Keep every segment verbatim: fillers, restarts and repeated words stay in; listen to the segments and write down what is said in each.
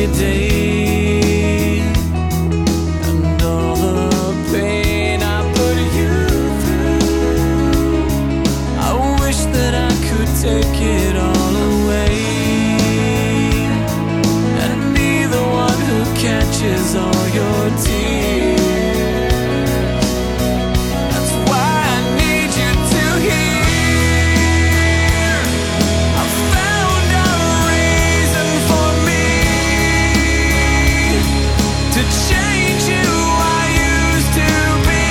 day, and all the pain I put you through, I wish that I could take it all away and be the one who catches all your tears. That's why I need you to hear. I found a reason for me to change who I used to be,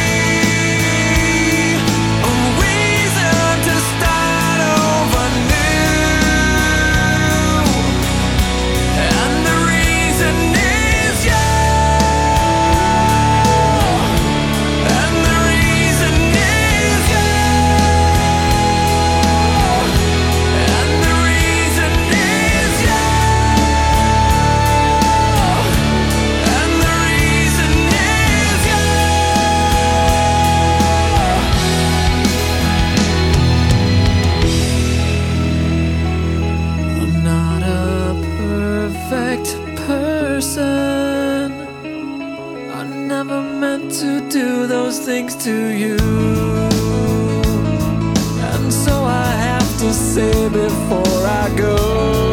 a reason to start over new, and the reason is you, and the reason is you, and the reason is you, and the reason is you. I'm not a perfect person. I never meant to do those things to you, and so I have to say before I go,